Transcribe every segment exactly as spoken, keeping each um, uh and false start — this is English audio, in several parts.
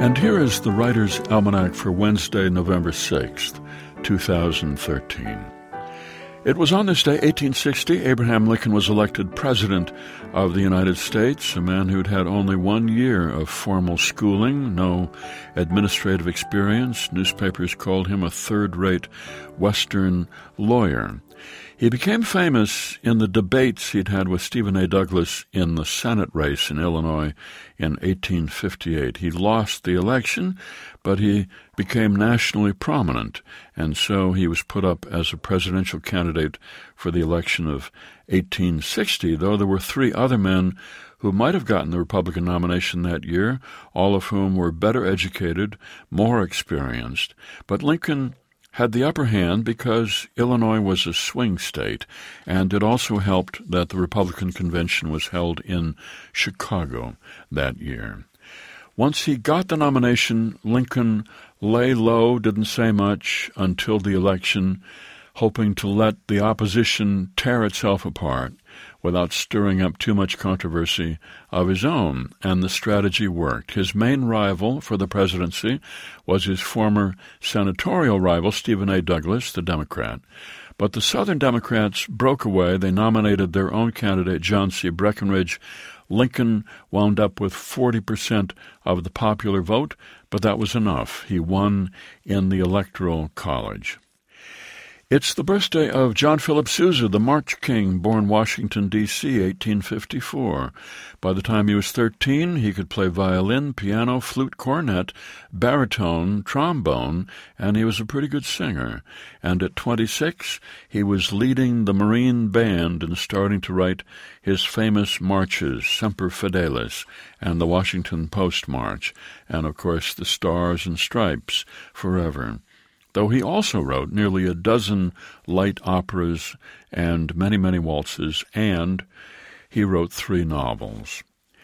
And here is the Writer's Almanac for Wednesday, November sixth, two thousand thirteen. It was on this day, eighteen sixty, Abraham Lincoln was elected President of the United States, a man who'd had only one year of formal schooling, no administrative experience. Newspapers called him a third-rate Western lawyer. He became famous in the debates he'd had with Stephen A. Douglas in the Senate race in Illinois in eighteen fifty-eight. He lost the election, but he became nationally prominent, and so he was put up as a presidential candidate for the election of eighteen sixty, though there were three other men who might have gotten the Republican nomination that year, all of whom were better educated, more experienced. But Lincoln had the upper hand because Illinois was a swing state, and it also helped that the Republican convention was held in Chicago that year. Once he got the nomination, Lincoln lay low, didn't say much until the election, hoping to let the opposition tear itself apart without stirring up too much controversy of his own, and the strategy worked. His main rival for the presidency was his former senatorial rival, Stephen A. Douglas, the Democrat. But the Southern Democrats broke away. They nominated their own candidate, John C. Breckinridge. Lincoln wound up with forty percent of the popular vote, but that was enough. He won in the Electoral College. It's the birthday of John Philip Sousa, the March King, born Washington, D C, eighteen fifty-four. By the time he was thirteen, he could play violin, piano, flute, cornet, baritone, trombone, and he was a pretty good singer. And at twenty-six, he was leading the Marine Band and starting to write his famous marches, Semper Fidelis, and the Washington Post March, and, of course, the Stars and Stripes, Forever. Though he also wrote nearly a dozen light operas and many, many waltzes, and he wrote three novels.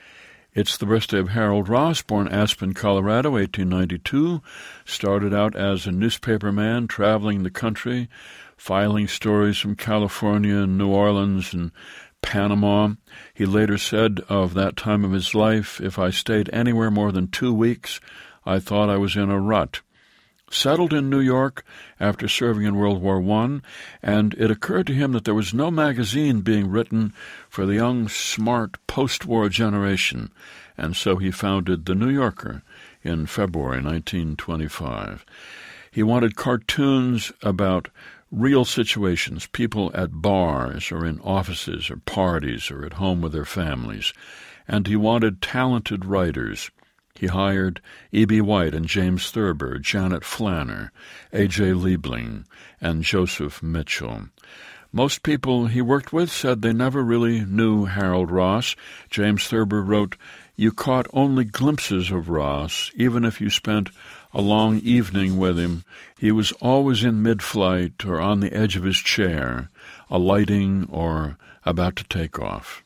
It's the birthday of Harold Ross, born Aspen, Colorado, eighteen ninety-two, started out as a newspaperman traveling the country, filing stories from California and New Orleans and Panama. He later said of that time of his life, "If I stayed anywhere more than two weeks, I thought I was in a rut." Settled in New York after serving in World War One, and it occurred to him that there was no magazine being written for the young, smart post-war generation, and so he founded The New Yorker in February nineteen twenty-five. He wanted cartoons about real situations, people at bars or in offices or parties or at home with their families, and he wanted talented writers. He hired E B. White and James Thurber, Janet Flanner, A J. Liebling, and Joseph Mitchell. Most people he worked with said they never really knew Harold Ross. James Thurber wrote, "You caught only glimpses of Ross, even if you spent a long evening with him. He was always in mid-flight or on the edge of his chair, alighting or about to take off."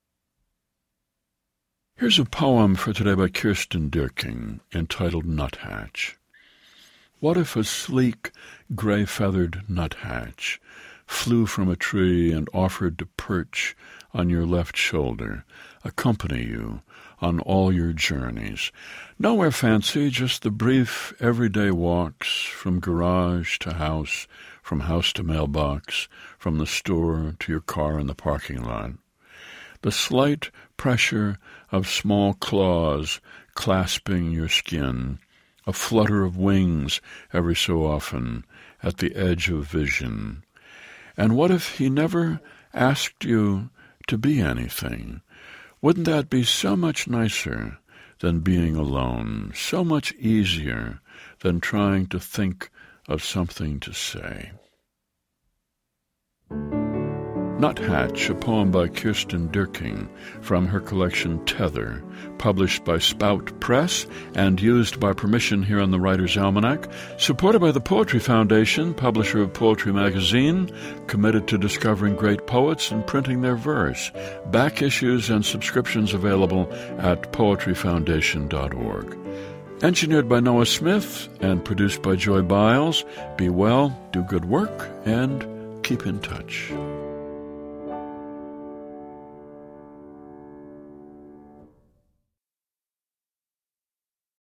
Here's a poem for today by Kirsten Dierking, entitled Nuthatch. What if a sleek, gray-feathered nuthatch flew from a tree and offered to perch on your left shoulder, accompany you on all your journeys? Nowhere fancy, just the brief, everyday walks from garage to house, from house to mailbox, from the store to your car in the parking lot. The slight pressure of small claws clasping your skin, a flutter of wings every so often at the edge of vision. And what if he never asked you to be anything? Wouldn't that be so much nicer than being alone, so much easier than trying to think of something to say? Nuthatch, a poem by Kirsten Dierking from her collection Tether, published by Spout Press and used by permission here on the Writer's Almanac, supported by the Poetry Foundation, publisher of Poetry Magazine, committed to discovering great poets and printing their verse. Back issues and subscriptions available at poetry foundation dot org. Engineered by Noah Smith and produced by Joy Biles. Be well, do good work, and keep in touch.